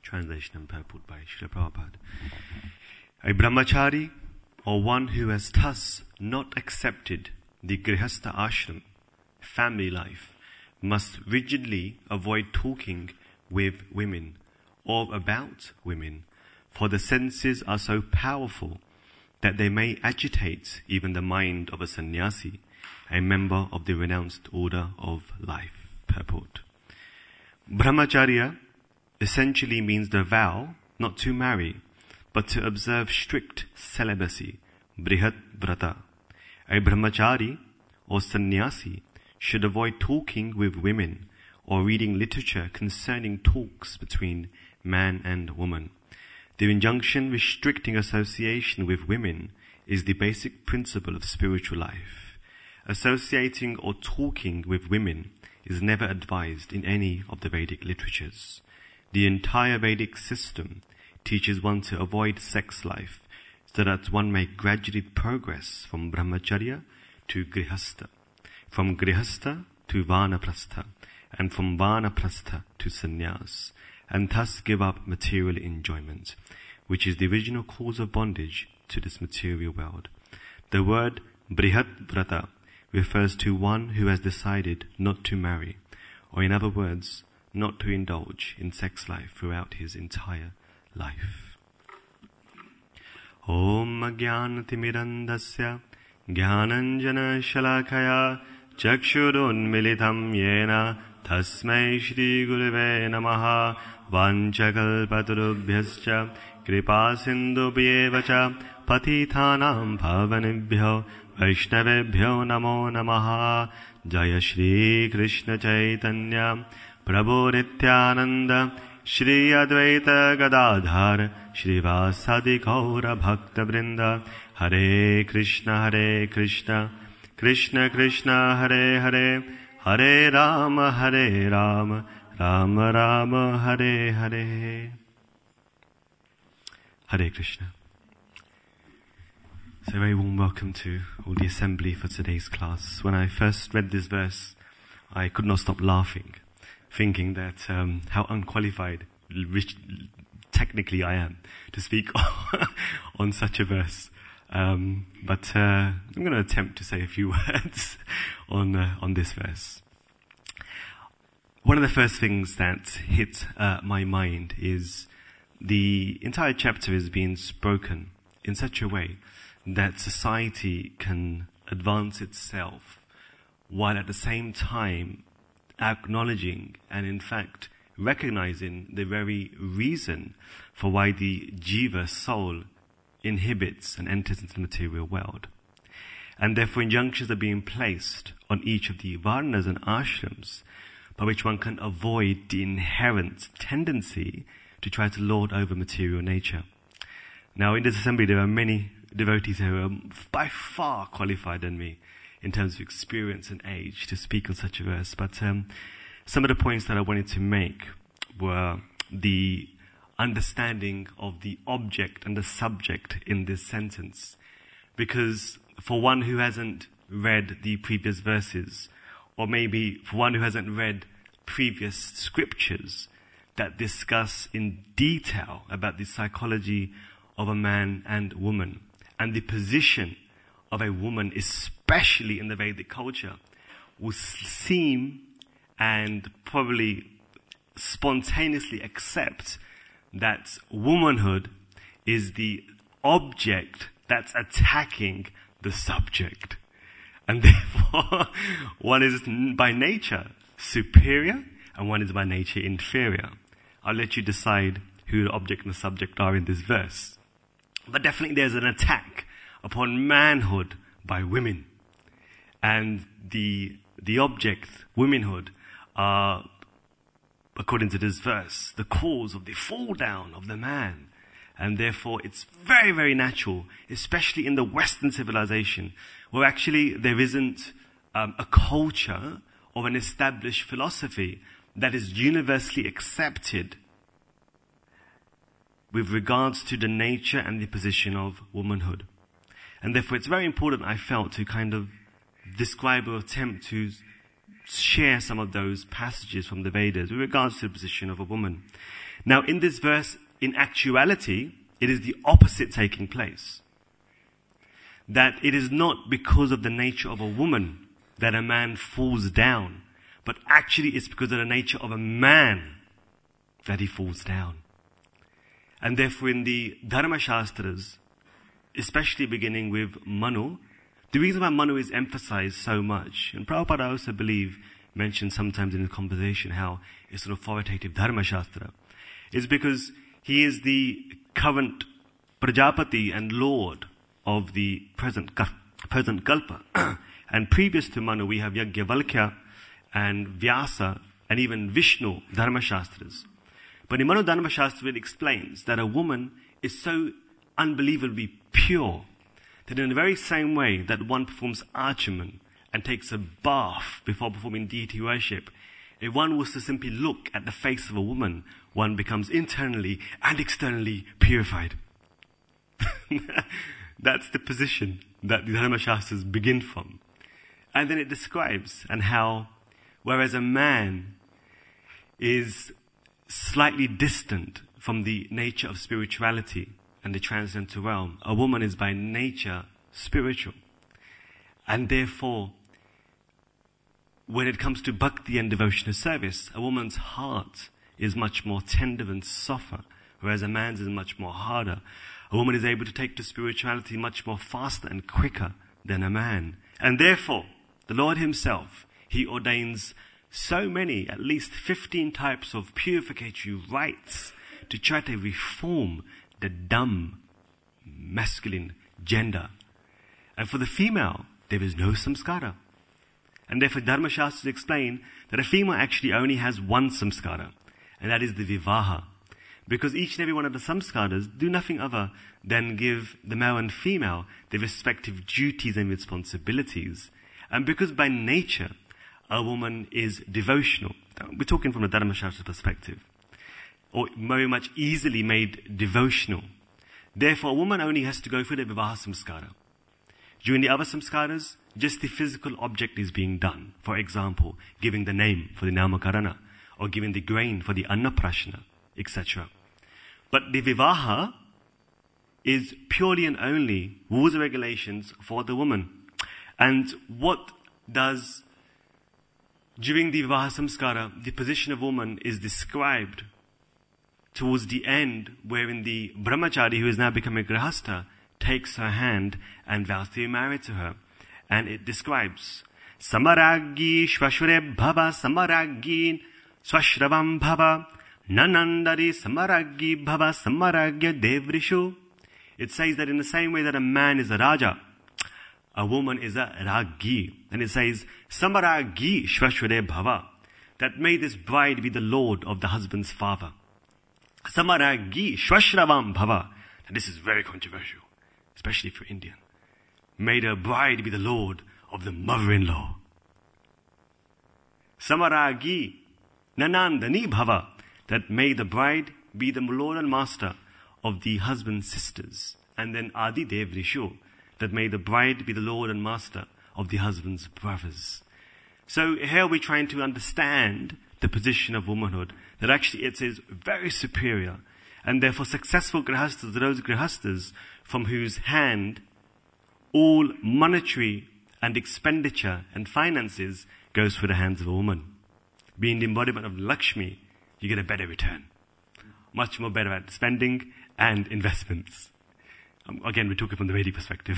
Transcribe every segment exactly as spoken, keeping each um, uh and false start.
Translation and purport by Srila Prabhupada. A brahmachari, or one who has thus not accepted the grihastha ashram, family life, must rigidly avoid talking with women or about women, for the senses are so powerful that they may agitate even the mind of a sannyasi, a member of the renounced order of life. Purport. Brahmacharya essentially means the vow not to marry, but to observe strict celibacy, brihat vrata. A brahmachari or sannyasi should avoid talking with women or reading literature concerning talks between man and woman. The injunction restricting association with women is the basic principle of spiritual life. Associating or talking with women is never advised in any of the Vedic literatures. The entire Vedic system teaches one to avoid sex life so that one may gradually progress from brahmacharya to grihastha, from grihastha to vanaprastha, and from vanaprastha to sannyas, and thus give up material enjoyment, which is the original cause of bondage to this material world. The word brihat vrata refers to one who has decided not to marry, or in other words, not to indulge in sex life throughout his entire life. Om Jnanatimirandasya Jnananjana Shalakaya Chakshurunmilitam Yena Tasmai Shri Gurave Namaha Vanchakalpatarubhyascha Kripa Sindhubhyevacha Patithanam Bhavanibhyo Vaishnavebhyo Namo Namaha. Jaya Shri Krishna Chaitanya Prabhu Nityananda Shri Advaita Gadadhar Shri Vasadi Gaura Bhakta Vrinda. Hare Krishna Hare Krishna Krishna Krishna Hare Hare Hare Rama Hare Rama Rama Rama Hare Hare. Hare Krishna. So a very warm welcome to all the assembly for today's class. When I first read this verse, I could not stop laughing, thinking that um, how unqualified rich, technically I am to speak on such a verse. Um, but uh, I'm going to attempt to say a few words on uh, on this verse. One of the first things that hit uh, my mind is the entire chapter is being spoken in such a way that society can advance itself while at the same time acknowledging and in fact recognizing the very reason for why the jiva soul inhibits and enters into the material world. And therefore injunctions are being placed on each of the varnas and ashrams by which one can avoid the inherent tendency to try to lord over material nature. Now in this assembly there are many devotees who are by far qualified than me in terms of experience and age to speak on such a verse, but um, some of the points that I wanted to make were the understanding of the object and the subject in this sentence. Because for one who hasn't read the previous verses, or maybe for one who hasn't read previous scriptures that discuss in detail about the psychology of a man and woman, and the position of a woman, especially in the Vedic culture, will seem and probably spontaneously accept that womanhood is the object that's attacking the subject. And therefore, one is by nature superior and one is by nature inferior. I'll let you decide who the object and the subject are in this verse. But definitely there's an attack upon manhood by women. And the, the object, womanhood, are, according to this verse, the cause of the fall down of the man. And therefore it's very, very natural, especially in the Western civilization, where actually there isn't um, a culture or an established philosophy that is universally accepted with regards to the nature and the position of womanhood. And therefore it's very important, I felt, to kind of describe or attempt to share some of those passages from the Vedas with regards to the position of a woman. Now in this verse, in actuality, it is the opposite taking place. That it is not because of the nature of a woman that a man falls down, but actually it's because of the nature of a man that he falls down. And therefore in the Dharma Shastras, especially beginning with Manu, the reason why Manu is emphasized so much, and Prabhupada I also believe mentioned sometimes in his conversation how it's an authoritative Dharma Shastra, is because he is the current Prajapati and Lord of the present, present Kalpa. And previous to Manu we have Yajnavalkya and Vyasa and even Vishnu Dharma Shastras. But in Manu Dharma Shastra it explains that a woman is so unbelievably pure that in the very same way that one performs archaman and takes a bath before performing deity worship, if one was to simply look at the face of a woman, one becomes internally and externally purified. That's the position that the Dharma Shastras begin from. And then it describes and how, whereas a man is slightly distant from the nature of spirituality and the transcendental realm, a woman is by nature spiritual. And therefore, when it comes to bhakti and devotional service, a woman's heart is much more tender and softer, whereas a man's is much more harder. A woman is able to take to spirituality much more faster and quicker than a man. And therefore, the Lord himself, he ordains so many, at least fifteen types of purificatory rites to try to reform the dumb masculine gender. And for the female, there is no samskara. And therefore Dharma Shastras explain that a female actually only has one samskara, and that is the vivaha. Because each and every one of the samskaras do nothing other than give the male and female their respective duties and responsibilities. And because by nature, a woman is devotional. We're talking from a Dharma Shastra perspective. Or very much easily made devotional. Therefore, a woman only has to go through the vivaha samskara. During the other samskaras, just the physical object is being done. For example, giving the name for the namakarana, or giving the grain for the annaprashna, et cetera. But the vivaha is purely and only rules and regulations for the woman. And what does, during the vivaha samskara, the position of woman is described towards the end, wherein the brahmachari, who is now becoming a grihastha, takes her hand and vows to be married to her. And it describes, Samaraggi shvashure bhava samaraggi swashravam bhava nanandari samaraggi bhava samaragya devrishu. It says that in the same way that a man is a raja, a woman is a raggi. And it says, Samaraggi shvashure bhava, that may this bride be the lord of the husband's father. Samaraggi shvashravam bhava. And this is very controversial, especially if you're Indian. May the bride be the lord of the mother-in-law. Samaraggi nanandani bhava, that may the bride be the lord and master of the husband's sisters. And then adi devrishu, that may the bride be the lord and master of the husband's brothers. So here we're trying to understand the position of womanhood, that actually it is very superior. And therefore successful grihastas are those grihastas from whose hand all monetary and expenditure and finances goes through the hands of a woman. Being the embodiment of Lakshmi, you get a better return. Much more better at spending and investments. Um, again, we're talking from the Vedic perspective.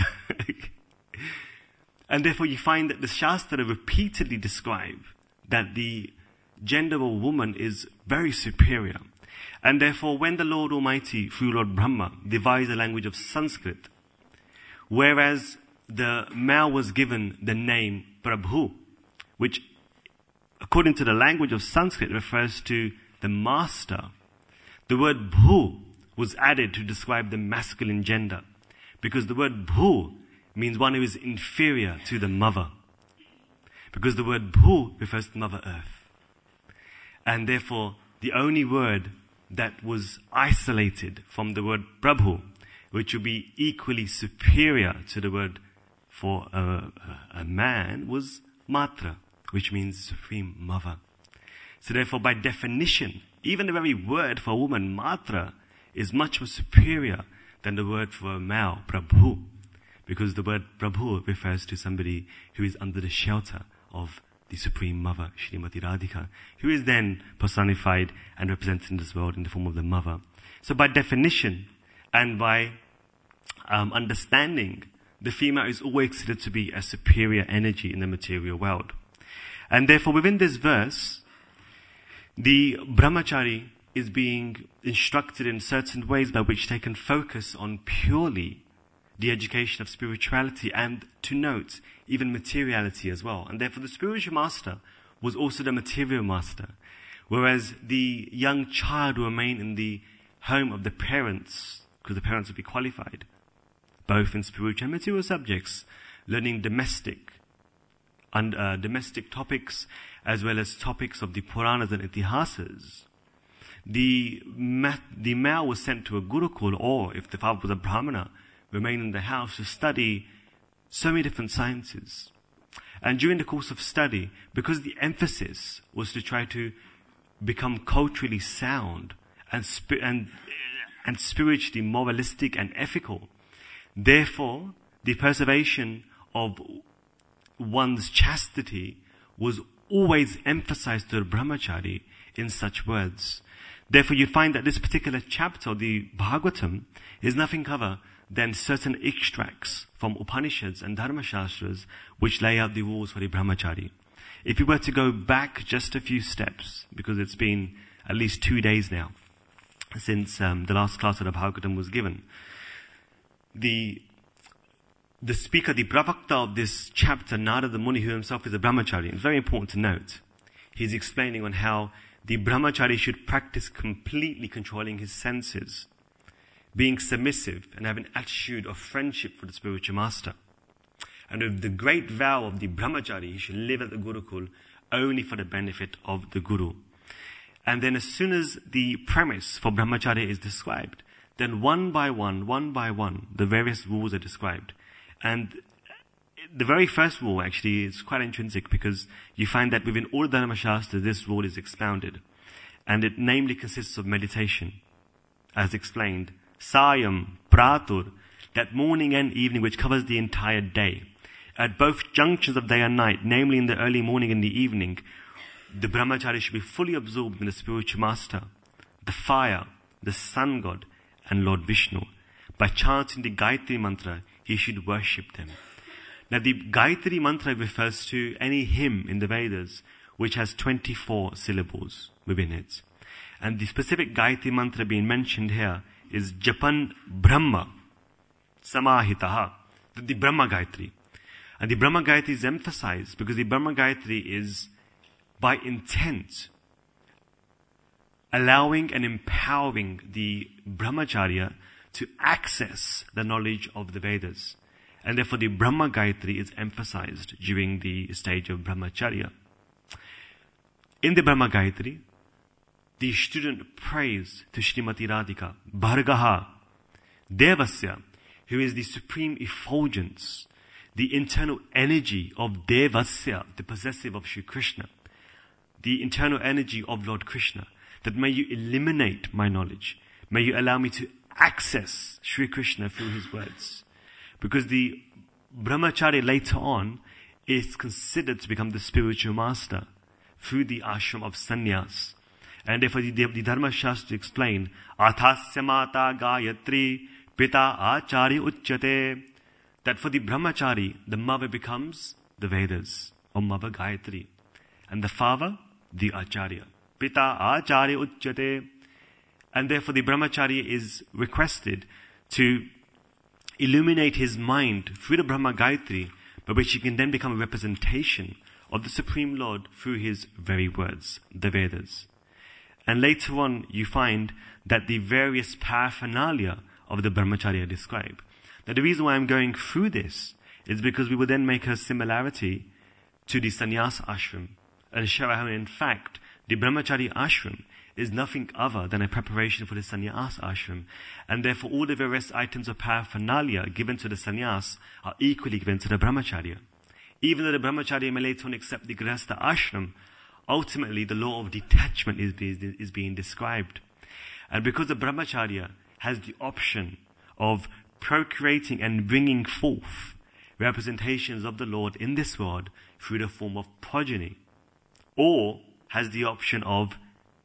And therefore you find that the Shastra repeatedly describe that the gender of a woman is very superior. And therefore when the Lord Almighty, through Lord Brahma, devised the language of Sanskrit, whereas the male was given the name Prabhu, which according to the language of Sanskrit refers to the master, the word Bhu was added to describe the masculine gender. Because the word Bhu means one who is inferior to the mother. Because the word Bhu refers to Mother Earth. And therefore, the only word that was isolated from the word Prabhu, which would be equally superior to the word for a, a man, was Matra, which means Supreme Mother. So therefore, by definition, Even the very word for a woman, matra, is much more superior than the word for a male, prabhu. Because the word prabhu refers to somebody who is under the shelter of the Supreme Mother, Shrimati Radhika, who is then personified and represented in this world in the form of the mother. So by definition and by um, understanding, the female is always considered to be a superior energy in the material world. And therefore within this verse, the brahmachari is being instructed in certain ways by which they can focus on purely the education of spirituality and, to note, even materiality as well. And therefore the spiritual master was also the material master, whereas the young child will remain in the home of the parents, because the parents will be qualified, both in spiritual and material subjects, learning domestic and uh, domestic topics as well as topics of the Puranas and Itihasas. The, ma- the male was sent to a Gurukul, or if the father was a Brahmana, remain in the house to study so many different sciences. And during the course of study, because the emphasis was to try to become culturally sound and, spi- and, and spiritually moralistic and ethical, therefore, the preservation of one's chastity was always emphasized to the brahmachari in such words. Therefore, you find that this particular chapter, the Bhagavatam, is nothing other than certain extracts from Upanishads and Dharma Shastras which lay out the rules for the brahmachari. If you were to go back just a few steps, because it's been at least two days now since um, the last class of the Bhagavatam was given, the the speaker, the pravakta of this chapter, Narada Muni, who himself is a brahmachari, it's very important to note. He's explaining on how the brahmachari should practice completely controlling his senses, being submissive and have an attitude of friendship for the spiritual master. And with the great vow of the brahmachari, he should live at the Gurukul only for the benefit of the Guru. And then as soon as the premise for brahmachari is described, then one by one, one by one, the various rules are described. And the very first rule actually is quite intrinsic, because you find that within all the Dharma Shastras, this rule is expounded. And it namely consists of meditation, as explained. Sayam, Pratur, that morning and evening which covers the entire day. At both junctions of day and night, namely in the early morning and the evening, the brahmachari should be fully absorbed in the spiritual master, the fire, the sun god, and Lord Vishnu. By chanting the Gayatri mantra, he should worship them. Now the Gayatri mantra refers to any hymn in the Vedas which has twenty-four syllables within it. And the specific Gayatri mantra being mentioned here is Japan Brahma Samahitaha, the Brahma Gayatri. And the Brahma Gayatri is emphasized because the Brahma Gayatri is by intent allowing and empowering the brahmacharya to access the knowledge of the Vedas. And therefore the Brahma Gayatri is emphasized during the stage of brahmacharya. In the Brahma Gayatri, the student prays to Shrimati Radhika, Bhargaha, Devasya, who is the supreme effulgence, the internal energy of Devasya, the possessive of Shri Krishna, the internal energy of Lord Krishna, that may you eliminate my knowledge. May you allow me to access Shri Krishna through his words. Because the brahmachari later on is considered to become the spiritual master through the ashram of sannyas. And therefore the, the Dharma Shastra explain, Athasya mata gayatri pita achari uchyate, that for the brahmachari, the mother becomes the Vedas, or Mother Gayatri. And the father, the acharya. Pita acharya uchyate. And therefore the brahmachari is requested to illuminate his mind through the Brahma Gayatri, by which he can then become a representation of the Supreme Lord through his very words, the Vedas. And later on you find that the various paraphernalia of the brahmacharya are described. Now the reason why I'm going through this is because we will then make a similarity to the sannyas ashram and show how in fact the brahmachari ashram is nothing other than a preparation for the sannyas ashram, and therefore all the various items of paraphernalia given to the sannyas are equally given to the brahmacharya. Even though the brahmacharya may later on accept the grihastha ashram ultimately the law of detachment is, is, is being described. And because the brahmacharya has the option of procreating and bringing forth representations of the Lord in this world through the form of progeny, or has the option of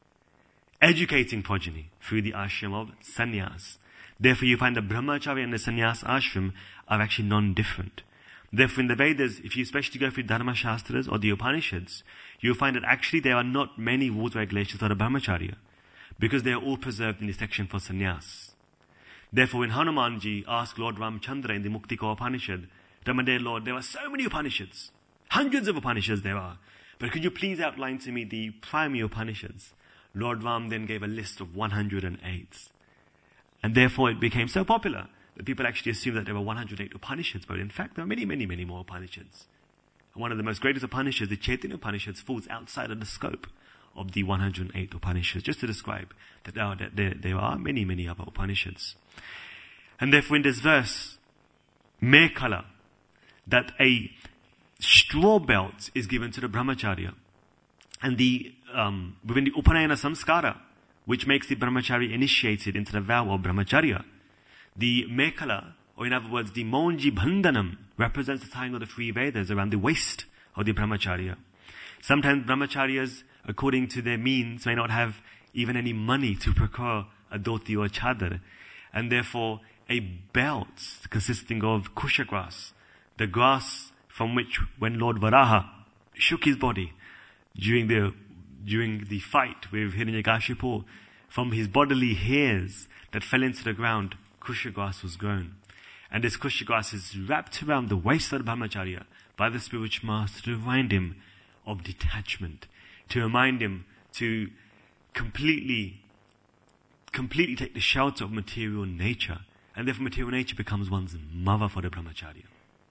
educating progeny through the ashram of sannyas. Therefore, you find the brahmacharya and the sannyas ashram are actually non-different. Therefore, in the Vedas, if you especially go through Dharma Shastras or the Upanishads, you'll find that actually there are not many rules and regulations for the brahmacharya, because they are all preserved in the section for sannyas. Therefore, when Hanumanji asked Lord Ramchandra in the Muktika Upanishad, Dear Lord, there are so many Upanishads, hundreds of Upanishads there are, but could you please outline to me the primary Upanishads? Lord Ram then gave a list of one hundred eight. And therefore it became so popular that people actually assumed that there were one hundred eight Upanishads, but in fact there are many, many, many more Upanishads. And one of the most greatest Upanishads, the Chaitanya Upanishads, falls outside of the scope of the one hundred eight Upanishads, just to describe that there are, that there, there are many, many other Upanishads. And therefore in this verse, Mekhala, that a straw belt is given to the brahmacharya, and the um, within the Upanayana Samskara, which makes the brahmachari initiated into the vow of brahmacharya, the Mekhala, or in other words, the Monji Bandhanam, represents the tying of the three Vedas around the waist of the brahmacharya. Sometimes brahmacharyas, according to their means, may not have even any money to procure a dhoti or chadar, and therefore a belt consisting of kusha grass, the grass from which, when Lord Varaha shook his body during the during the fight with Hiranyakashipu, from his bodily hairs that fell into the ground, kusha grass was grown. And this kusha grass is wrapped around the waist of the brahmacharya by the spiritual master to remind him of detachment, to remind him to completely, completely take the shelter of material nature. And therefore material nature becomes one's mother for the brahmacharya.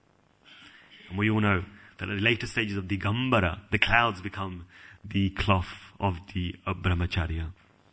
And we all know that at the later stages of the Gambara, the clouds become the cloth of the uh, brahmacharya.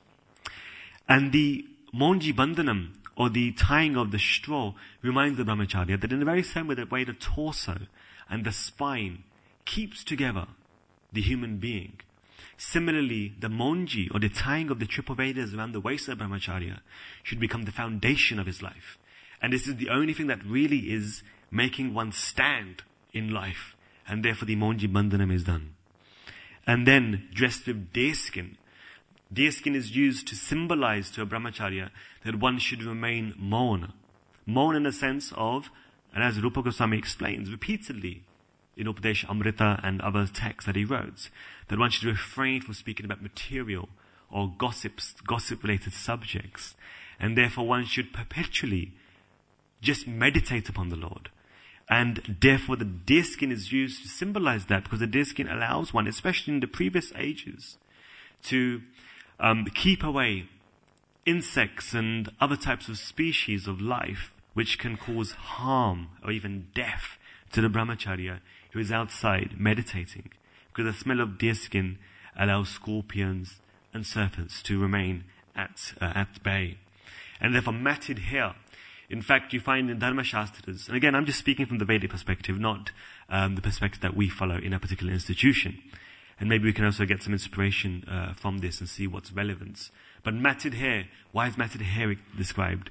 And the Monji Bandhanam, or the tying of the straw, reminds the brahmacharya that in the very same way, the way the torso and the spine keeps together the human being, similarly the Monji, or the tying of the triple Vedas around the waist of the brahmacharya, should become the foundation of his life. And this is the only thing that really is making one stand in life, and therefore the Monji Bandhanam is done. And then dressed with deerskin. Deerskin is used to symbolize to a brahmacharya that one should remain mauna. Mauna in the sense of, and as Rupa Goswami explains repeatedly in Upadesha Amrita and other texts that he wrote, that one should refrain from speaking about material or gossips, gossip-related subjects, and therefore one should perpetually just meditate upon the Lord. And therefore the deerskin is used to symbolize that, because the deerskin allows one, especially in the previous ages, to um, keep away insects and other types of species of life which can cause harm or even death to the brahmacharya who is outside meditating. Because the smell of deerskin allows scorpions and serpents to remain at, uh, at bay. And therefore matted hair, in fact, you find in Dharma Shastras, and again, I'm just speaking from the Vedic perspective, not um, the perspective that we follow in a particular institution. And maybe we can also get some inspiration uh, from this and see what's relevant. But matted hair, why is matted hair described?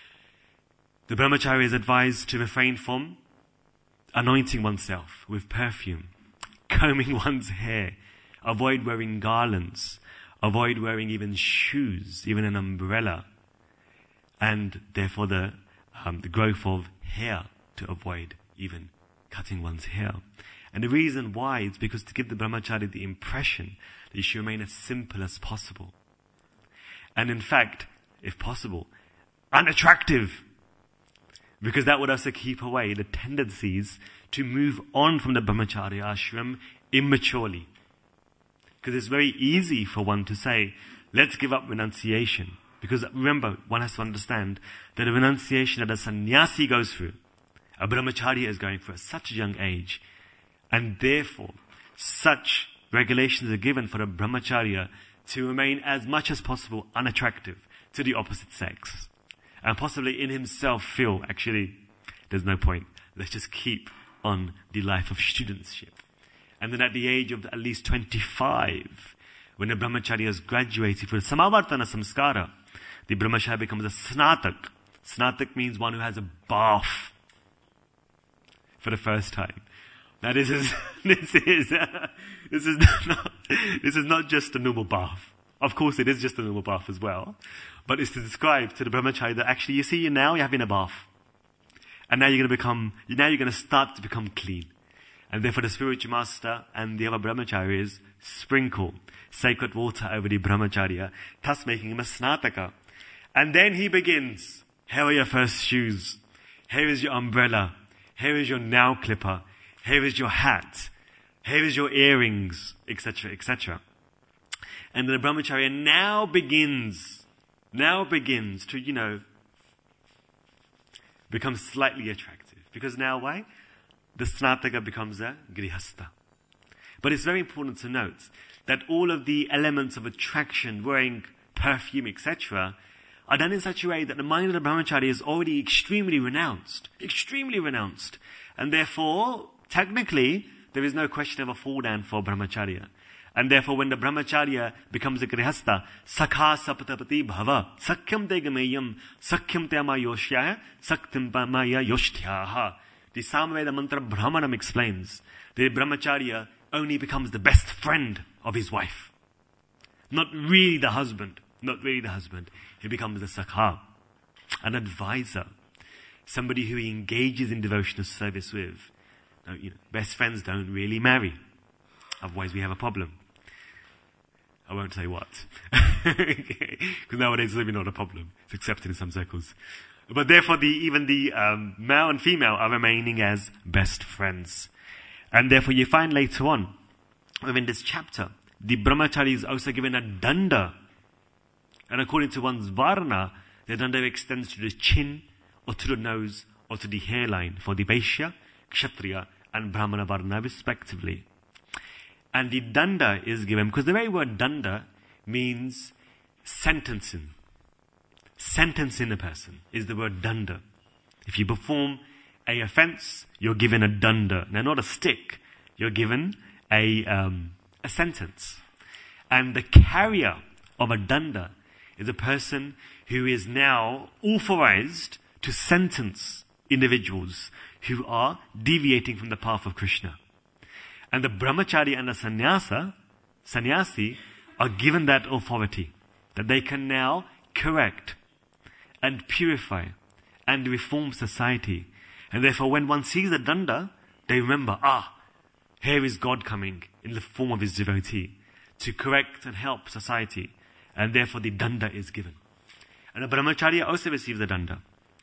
The brahmacharya is advised to refrain from anointing oneself with perfume, combing one's hair, avoid wearing garlands, avoid wearing even shoes, even an umbrella, and therefore the Um, the growth of hair, to avoid even cutting one's hair. And the reason why is because to give the brahmachari the impression that you should remain as simple as possible. And in fact, if possible, unattractive. Because that would also keep away the tendencies to move on from the brahmacharya ashram immaturely. Because it's very easy for one to say, let's give up renunciation. Because remember, one has to understand that the renunciation that a sannyasi goes through, a brahmacharya is going through at such a young age, and therefore such regulations are given for a brahmacharya to remain as much as possible unattractive to the opposite sex. And possibly in himself feel, actually, there's no point. Let's just keep on the life of studentship. And then at the age of at least twenty-five, when the brahmacharya has graduated for samavartana samskara, the brahmacharya becomes a snatak. Snatak means one who has a bath for the first time. Now this is, this is, uh, this is not, this is not just a normal bath. Of course it is just a normal bath as well. But it's to describe to the brahmacharya that actually you see you now, you're having a bath. And now you're going to become, now you're going to start to become clean. And therefore the spiritual master and the other brahmacharyas sprinkle sacred water over the brahmacharya, thus making him a snataka. And then he begins, here are your first shoes. Here is your umbrella. Here is your nail clipper. Here is your hat. Here is your earrings, et cetera, et cetera. And the brahmacharya now begins, now begins to, you know, become slightly attractive. Because now why? The snataka becomes a grihastha. But it's very important to note that all of the elements of attraction, wearing perfume, et cetera, are done in such a way that the mind of the brahmacharya is already extremely renounced. Extremely renounced. And therefore, technically, there is no question of a fall down for brahmacharya. And therefore, when the brahmacharya becomes a grihastha, sakha sapatapati bhava, sakyam te gameyam, sakyam te amayoshya, sakyam maya yoshtyaha. The Samaveda mantra Brahmanam explains the brahmacharya only becomes the best friend of his wife. Not really the husband. Not really the husband. He becomes a sakha, an advisor, somebody who he engages in devotional service with. Now, you know, best friends don't really marry. Otherwise we have a problem. I won't say what. Because nowadays it's really not a problem. It's accepted in some circles. But therefore the, even the um, male and female are remaining as best friends. And therefore you find later on, within this chapter, the brahmachari is also given a danda. And according to one's varna, the danda extends to the chin, or to the nose, or to the hairline, for the Vaishya, Kshatriya, and Brahmana varna respectively. And the danda is given, because the very word danda means sentencing. Sentencing a person is the word danda. If you perform a offense, you're given a danda. Now not a stick, you're given a, um, a sentence. And the carrier of a danda is a person who is now authorized to sentence individuals who are deviating from the path of Krishna. And the brahmachari and the sannyasa, sannyasi, are given that authority, that they can now correct and purify and reform society. And therefore when one sees a danda, they remember, ah, here is God coming in the form of his devotee to correct and help society. And therefore the danda is given. And a brahmacharya also receives the danda.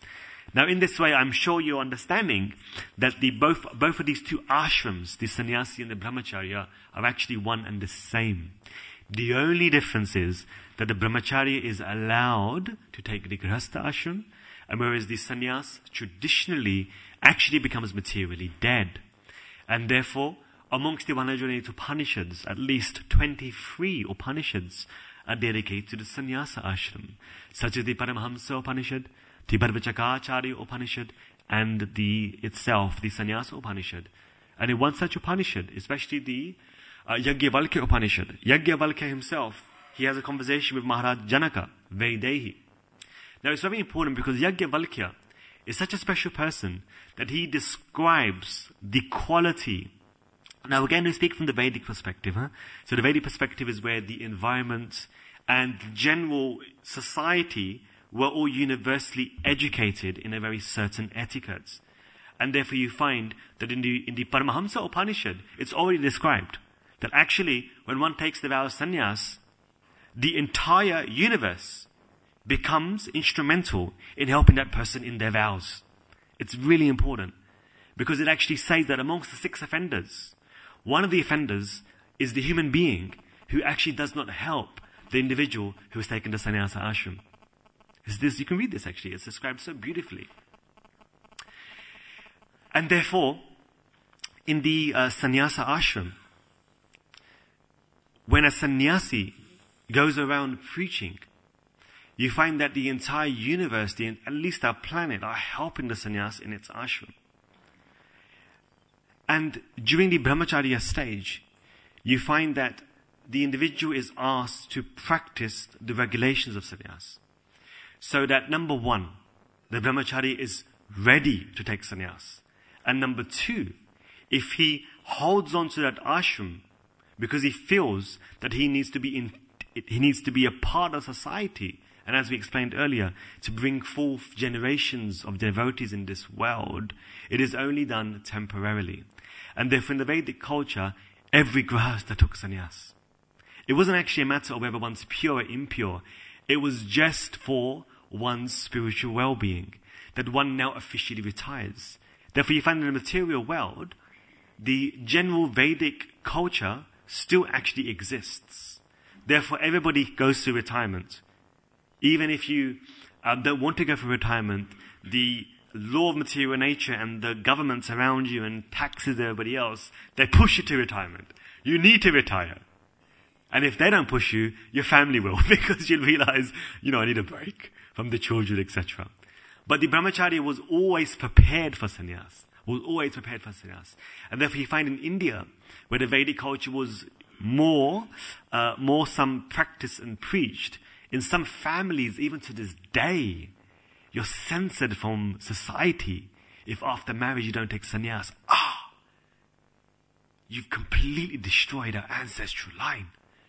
Now in this way, I'm sure you're understanding that the both, both of these two ashrams, the sannyasi and the brahmacharya, are actually one and the same. The only difference is that the brahmacharya is allowed to take the grihastha ashram, and whereas the sannyas traditionally actually becomes materially dead. And therefore, amongst the one hundred eight Upanishads, at least twenty-three Upanishads are dedicated to the sannyasa ashram, such as the Paramahamsa Upanishad, the Bharvachakacharya Upanishad, and the itself, the Sannyasa Upanishad. And in one such Upanishad, especially the uh, Yajnavalkya Upanishad, Yajnavalkya himself, he has a conversation with Maharaj Janaka, Vaidehi. Now it's very important because Yajnavalkya is such a special person that he describes the quality. Now again, we speak from the Vedic perspective. Huh? So the Vedic perspective is where the environment and general society were all universally educated in a very certain etiquette. And therefore you find that in the, in the Paramahamsa Upanishad, it's already described that actually when one takes the vow of sannyas, the entire universe becomes instrumental in helping that person in their vows. It's really important because it actually says that amongst the six offenders, one of the offenders is the human being who actually does not help the individual who has taken the sannyasa ashram. Is this, you can read this actually, it's described so beautifully. And therefore, in the uh, sannyasa ashram, when a sannyasi goes around preaching, you find that the entire universe, the, at least our planet, are helping the sannyas in its ashram. And during the brahmacharya stage, you find that the individual is asked to practice the regulations of sannyas. So that number one, the brahmachari is ready to take sannyas. And number two, if he holds on to that ashram because he feels that he needs to be in, he needs to be a part of society, and as we explained earlier, to bring forth generations of devotees in this world, it is only done temporarily. And therefore in the Vedic culture, every grahastha took sannyas. It wasn't actually a matter of whether one's pure or impure. It was just for one's spiritual well-being, that one now officially retires. Therefore you find in the material world, the general Vedic culture still actually exists. Therefore everybody goes through retirement. Even if you um, don't want to go for retirement, the law of material nature and the governments around you and taxes and everybody else, they push you to retirement. You need to retire. And if they don't push you, your family will, because you'll realize, you know, I need a break from the children, et cetera. But the brahmacharya was always prepared for sannyas, was always prepared for sannyas. And therefore you find in India, where the Vedic culture was more, uh, more some practiced and preached, in some families, even to this day, you're censored from society if after marriage you don't take sannyas. Ah! You've completely destroyed our ancestral line.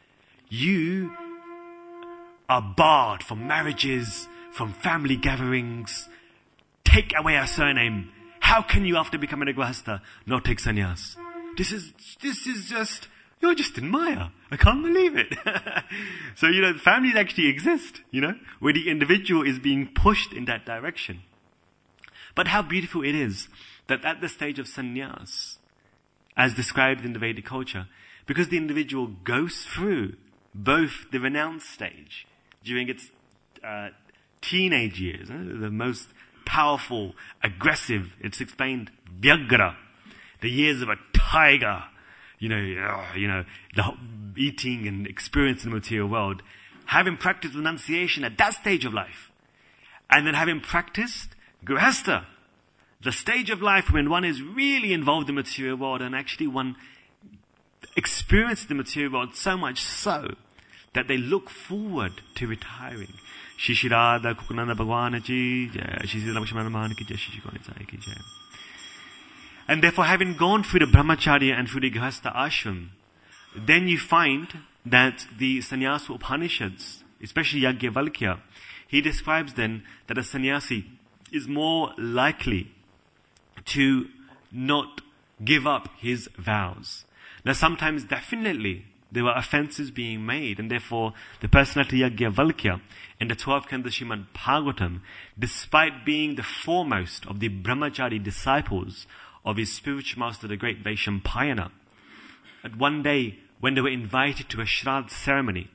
You are barred from marriages, from family gatherings. Take away our surname. How can you, after becoming a grahastha, not take sannyas? This is, this is just, you're just in Maya. I can't believe it. So, you know, families actually exist, you know, where the individual is being pushed in that direction. But how beautiful it is that at the stage of sannyas, as described in the Vedic culture, because the individual goes through both the renounce stage during its uh, teenage years, eh, the most powerful, aggressive, it's explained, Vyagra, the years of a tiger, you know, uh, you know, the whole eating and experience in the material world, having practiced renunciation at that stage of life, and then having practiced grahastha, the stage of life when one is really involved in the material world and actually one experiences the material world so much so that they look forward to retiring. Shri Shri Radha Kukunanda Bhagwan Ki Jai, Shri Shri Lakshmana Mahan Ki Jai, Shri Shri Gaura Ki Jai. And therefore, having gone through the brahmacharya and through the grahastha ashram, then you find that the sannyasa Upanishads, especially Yajnavalkya, he describes then that a sannyasi is more likely to not give up his vows. Now sometimes definitely there were offenses being made, and therefore the personality Yajnavalkya in the twelfth canto Srimad Bhagavatam, despite being the foremost of the brahmachari disciples of his spiritual master, the great Vaishampayana, at one day when they were invited to a Shraddha ceremony,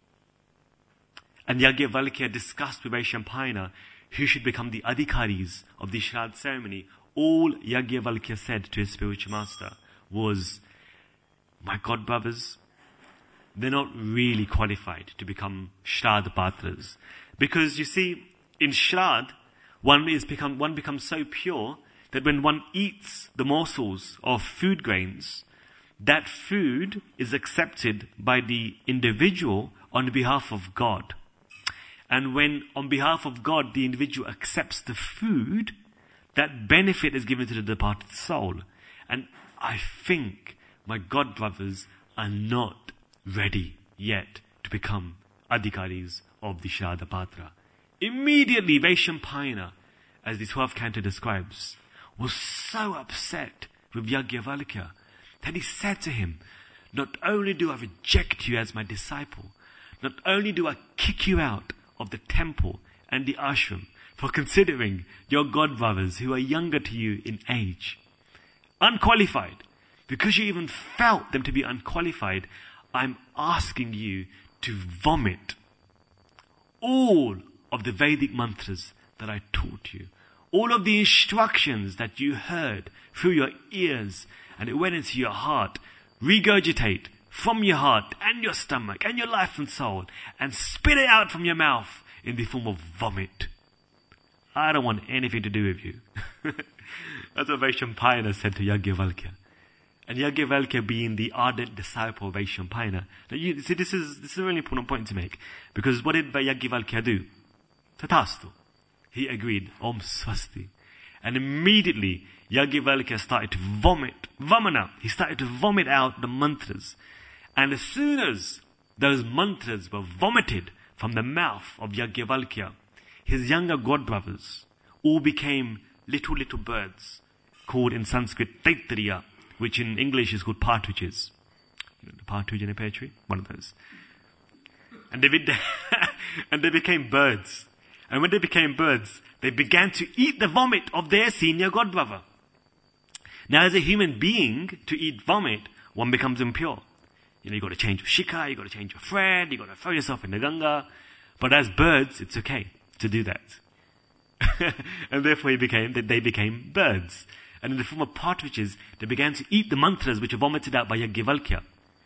and Yajnavalkya discussed with Vaishampayana who should become the adhikaris of the Shraddha ceremony, all Yajnavalkya said to his spiritual master was, my God brothers, they're not really qualified to become Shraddha Patras. Because you see, in Shraddha, one is become, one becomes so pure that when one eats the morsels of food grains, that food is accepted by the individual on behalf of God. And when on behalf of God the individual accepts the food, that benefit is given to the departed soul. And I think my God brothers are not ready yet to become adhikaris of the Shraddha Patra. Immediately Vaishampayana, as the twelfth canto describes, was so upset with Yajnavalkya that he said to him, not only do I reject you as my disciple, not only do I kick you out of the temple and the ashram for considering your God brothers who are younger to you in age, unqualified, because you even felt them to be unqualified, I'm asking you to vomit all of the Vedic mantras that I taught you. All of the instructions that you heard through your ears and it went into your heart, regurgitate from your heart and your stomach and your life and soul and spit it out from your mouth in the form of vomit. I don't want anything to do with you. That's what Vaishampayana said to Yajnavalkya. and Yajnavalkya being the ardent disciple of Vaishnampayana. Now you see, this is, this is a really important point to make, because what did Yajnavalkya do? Tathastu. He agreed, Om Swasti. And immediately, Yajnavalkya started to vomit, vamana. He started to vomit out the mantras. And as soon as those mantras were vomited from the mouth of Yajnavalkya, his younger godbrothers all became little, little birds, called in Sanskrit Taittiriya, which in English is called partridges. The partridge in a pear tree? One of those. And they, and they became birds. And when they became birds, they began to eat the vomit of their senior godbrother. Now, as a human being, to eat vomit, one becomes impure. You know, you got to change your shikha, you got to change your thread, you got to throw yourself in the Ganga. But as birds, it's okay to do that. And therefore, he became, they became birds. And in the form of partridges, they began to eat the mantras which were vomited out by Yajnavalkya.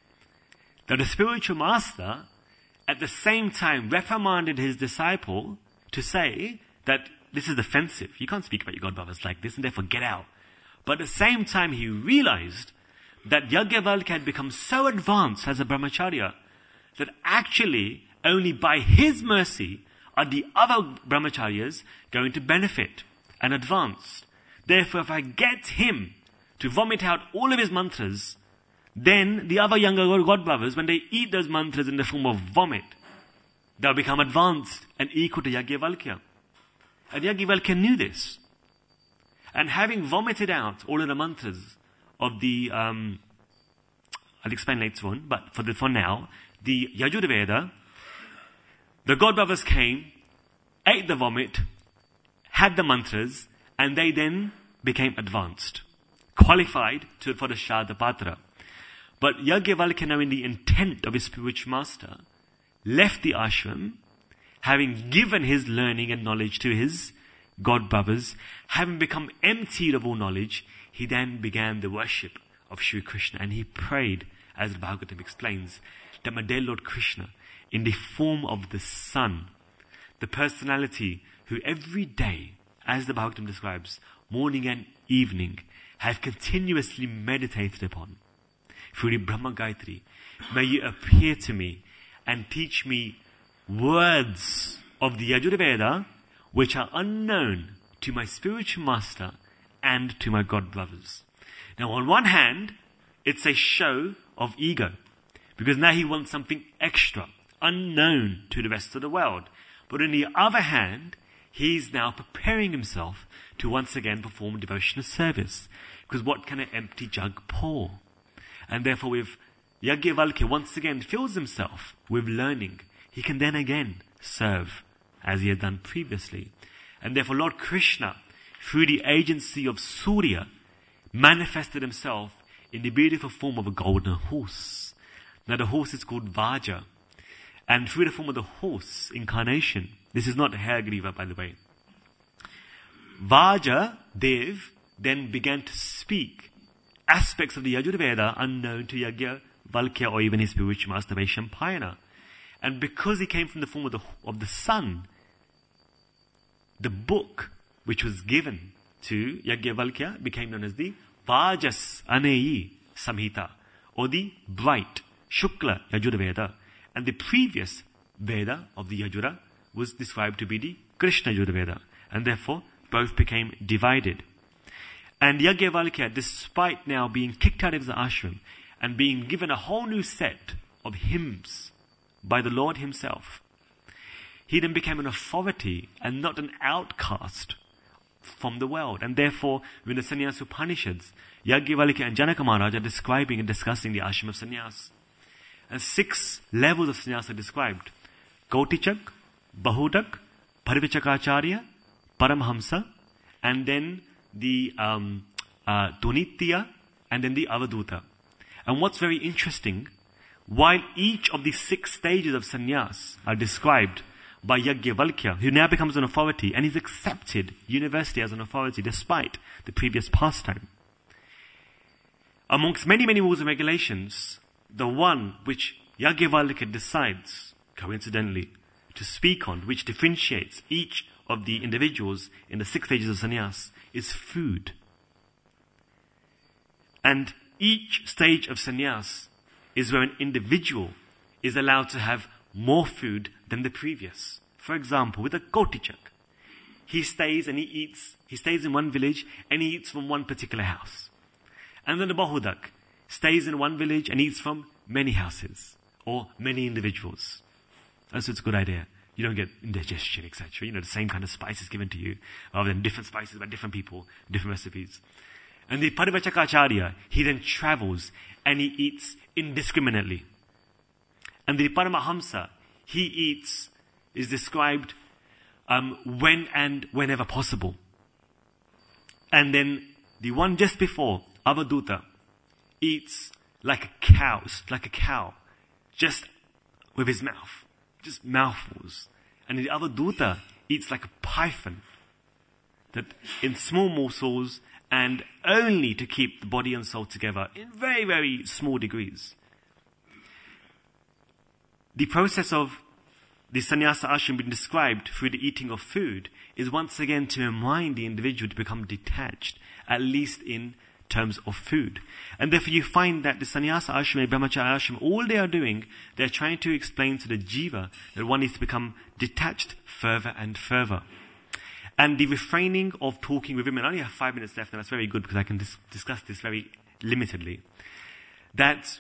Now, the spiritual master, at the same time, reprimanded his disciple to say that this is offensive. You can't speak about your godbrothers like this, and therefore get out. But at the same time, he realized that Yajnavalkya had become so advanced as a brahmacharya that actually only by his mercy are the other brahmacharyas going to benefit and advance. Therefore, if I get him to vomit out all of his mantras, then the other younger godbrothers, when they eat those mantras in the form of vomit, they'll become advanced and equal to Yajnavalkya. And Yajnavalkya knew this. And having vomited out all of the mantras of the, um, I'll explain later on, but for the, for now, the Yajurveda, the godbrothers came, ate the vomit, had the mantras, and they then became advanced, qualified to, for the Shradapatra. But Yajnavalkya, knowing the intent of his spiritual master, left the ashram, having given his learning and knowledge to his godbrothers, having become emptied of all knowledge, he then began the worship of Shri Krishna, and he prayed, as the Bhagavatam explains, that my dear Lord Krishna, in the form of the sun, the personality who every day, as the Bhagavatam describes, morning and evening, have continuously meditated upon, through the Brahma Gayatri, may you appear to me and teach me words of the Yajurveda which are unknown to my spiritual master and to my godbrothers. Now, on one hand, it's a show of ego, because now he wants something extra, unknown to the rest of the world. But on the other hand, he's now preparing himself to once again perform devotional service, because what can an empty jug pour? And therefore, with Yajnavalkya once again fills himself with learning, he can then again serve as he had done previously. And therefore, Lord Krishna, through the agency of Surya, manifested himself in the beautiful form of a golden horse. Now, the horse is called Vaja. And through the form of the horse incarnation, this is not Hayagriva, by the way, Vaja Dev then began to speak aspects of the Yajurveda unknown to Yajnavalkya or even his spiritual master Vaishnampayana. And because he came from the form of the, of the sun, the book which was given to Yajnavalkya became known as the Vajas Aneyi Samhita, or the bright Shukla Yajurveda. And the previous Veda of the Yajura was described to be the Krishna Yajurveda. And therefore, both became divided. And Yajnavalkya, despite now being kicked out of the ashram and being given a whole new set of hymns by the Lord himself, he then became an authority and not an outcast from the world. And therefore, when the Sannyasa Upanishads, Yajnavalkya and Janaka Maharaj are describing and discussing the ashram of sannyas. And six levels of sannyas are described: Kautichak, Bahudak, Parivichakacharya, Paramhamsa, and then the um, uh, Dunitya, and then the Avaduta. And what's very interesting, while each of the six stages of sannyas are described by Yajnavalkya, who now becomes an authority, and is accepted universally as an authority despite the previous pastime, amongst many, many rules and regulations, the one which Yajnavalkya decides, coincidentally, to speak on, which differentiates each of the individuals in the six stages of sannyas, is food. And each stage of sannyas is where an individual is allowed to have more food than the previous. For example, with a Kotichak, he stays and he eats, he stays in one village and he eats from one particular house. And then the Bahudak stays in one village and eats from many houses or many individuals. That's it's a good idea. You don't get indigestion, et cetera. You know, the same kind of spices given to you, rather than different spices by different people, different recipes. And the Parivachakacharya, he then travels and he eats indiscriminately. And the Paramahamsa, he eats, is described um, when and whenever possible. And then the one just before, Avaduta, eats like a cow, like a cow, just with his mouth, just mouthfuls. And the Avaduta eats like a python, that in small morsels and only to keep the body and soul together in very, very small degrees. The process of the sannyasa ashram being described through the eating of food is once again to remind the individual to become detached, at least in terms of food. And therefore you find that the sannyasa ashram and brahmacharya ashram, all they are doing, they're trying to explain to the jiva that one needs to become detached further and further. And the refraining of talking with women, I only have five minutes left and that's very good because I can dis- discuss this very limitedly. That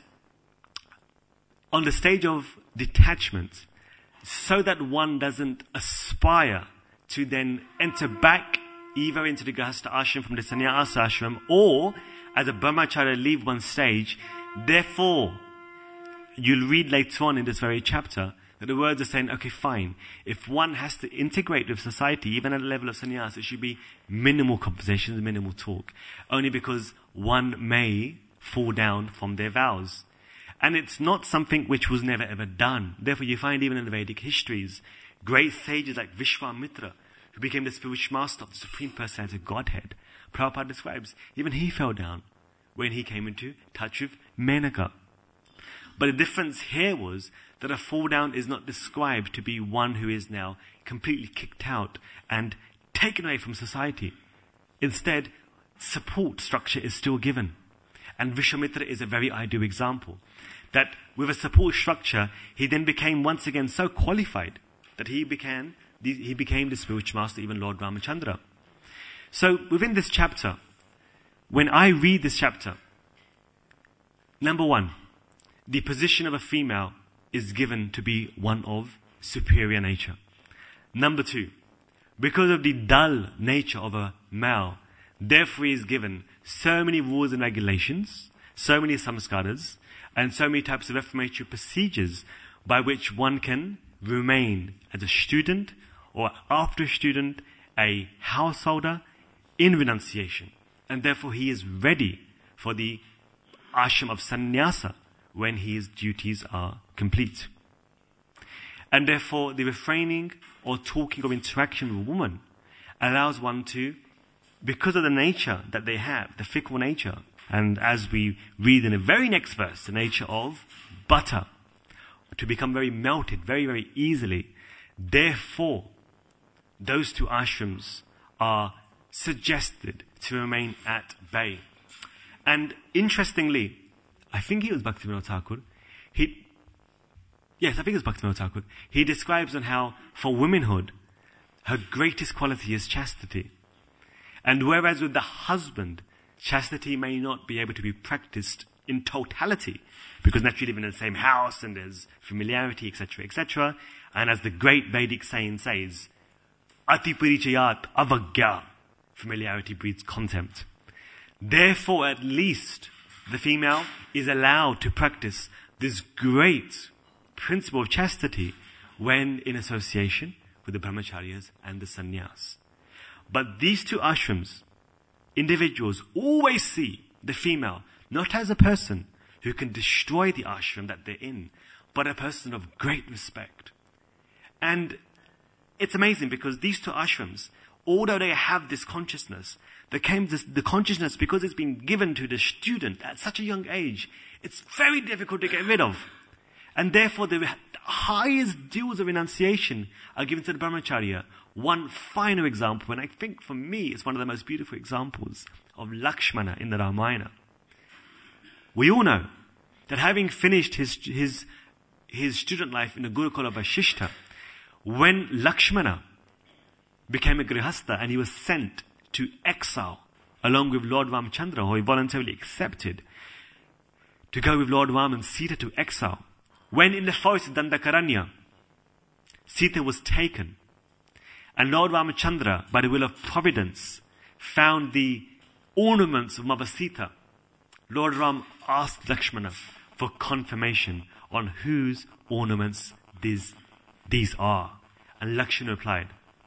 on the stage of detachment, so that one doesn't aspire to then enter back either into the Grihastha ashram from the sannyasa ashram or as a brahmacharya leave one stage. Therefore, you'll read later on in this very chapter that the words are saying, okay, fine. If one has to integrate with society, even at the level of sannyas, it should be minimal conversations, minimal talk. Only because one may fall down from their vows. And it's not something which was never ever done. Therefore, you find even in the Vedic histories, great sages like Vishwamitra, who became the spiritual master of the Supreme Personality of Godhead. Prabhupada describes, even he fell down when he came into touch with Menaka. But the difference here was that a fall down is not described to be one who is now completely kicked out and taken away from society. Instead, support structure is still given. And Vishwamitra is a very ideal example. That with a support structure, he then became once again so qualified that he became, he became the spiritual master, even Lord Ramachandra. So within this chapter, when I read this chapter, number one, the position of a female is given to be one of superior nature. Number two, because of the dull nature of a male, therefore he is given so many rules and regulations, so many samskaras, and so many types of reformatory procedures by which one can remain as a student or after a student, a householder in renunciation. And therefore he is ready for the ashram of sannyasa when his duties are complete. And therefore the refraining or talking of interaction with a woman allows one to, because of the nature that they have, the fickle nature, and as we read in the very next verse, the nature of butter, to become very melted very, very easily. Therefore, those two ashrams are suggested to remain at bay. And interestingly, I think it was Bhaktivinoda Thakur, he, yes, I think it was Bhaktivinoda Thakur, he describes on how, for womanhood, her greatest quality is chastity. And whereas with the husband, chastity may not be able to be practiced in totality, because naturally live in the same house and there's familiarity, et cetera, et cetera. And as the great Vedic saying says, Ati parichayat avagya, familiarity breeds contempt. Therefore, at least the female is allowed to practice this great principle of chastity when in association with the brahmacharyas and the sannyas. But these two ashrams, individuals always see the female not as a person who can destroy the ashram that they're in, but a person of great respect. And it's amazing because these two ashrams, although they have this consciousness, they came this, the consciousness, because it's been given to the student at such a young age, it's very difficult to get rid of. And therefore the highest dues of renunciation are given to the brahmacharya. One final example, and I think for me it's one of the most beautiful examples of Lakshmana in the Ramayana. We all know that having finished his, his, his student life in the Gurukula Vashishta, when Lakshmana became a Grihastha and he was sent to exile along with Lord Ramchandra, who he voluntarily accepted to go with Lord Ram and Sita to exile. When in the forest of Dandakaranya, Sita was taken, and Lord Ramchandra, by the will of Providence, found the ornaments of Mother Sita, Lord Ram asked Lakshmana for confirmation on whose ornaments these, these are. And Lakshmana replied,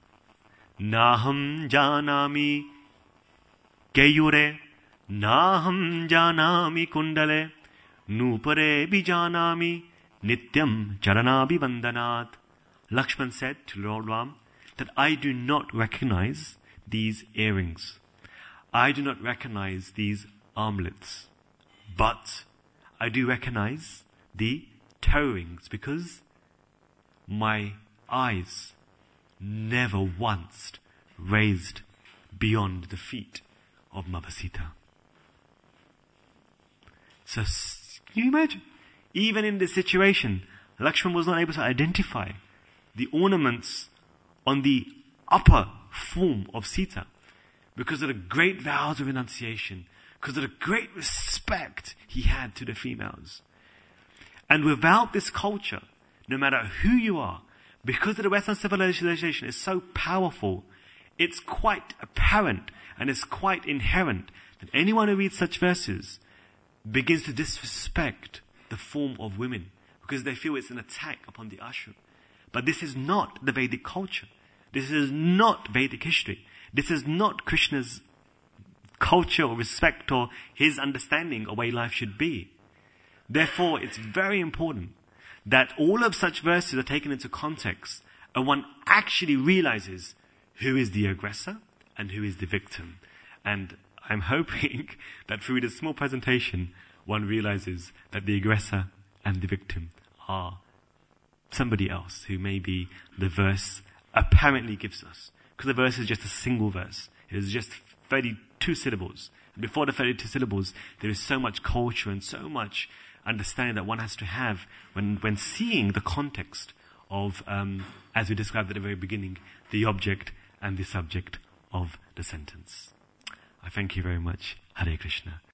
Naham janami keyure, Naham janami kundale, Nupare bijanami, Nityam charanabi vandanat. Lakshman said to Lord Ram that I do not recognize these earrings. I do not recognize these armlets. But I do recognize the toe rings because my eyes never once raised beyond the feet of Mother Sita. So, can you imagine? Even in this situation, Lakshman was not able to identify the ornaments on the upper form of Sita because of the great vows of renunciation, because of the great respect he had to the females. And without this culture, no matter who you are, because of the Western civilization is so powerful, it's quite apparent and it's quite inherent that anyone who reads such verses begins to disrespect the form of women because they feel it's an attack upon the ashram. But this is not the Vedic culture. This is not Vedic history. This is not Krishna's culture or respect or his understanding of way life should be. Therefore, it's very important that all of such verses are taken into context and one actually realizes who is the aggressor and who is the victim. And I'm hoping that through this small presentation, one realizes that the aggressor and the victim are somebody else who maybe the verse apparently gives us. Because the verse is just a single verse. It is just thirty-two syllables. And before the thirty-two syllables, there is so much culture and so much understanding that one has to have when, when seeing the context of, um, as we described at the very beginning, the object and the subject of the sentence. I thank you very much. Hare Krishna.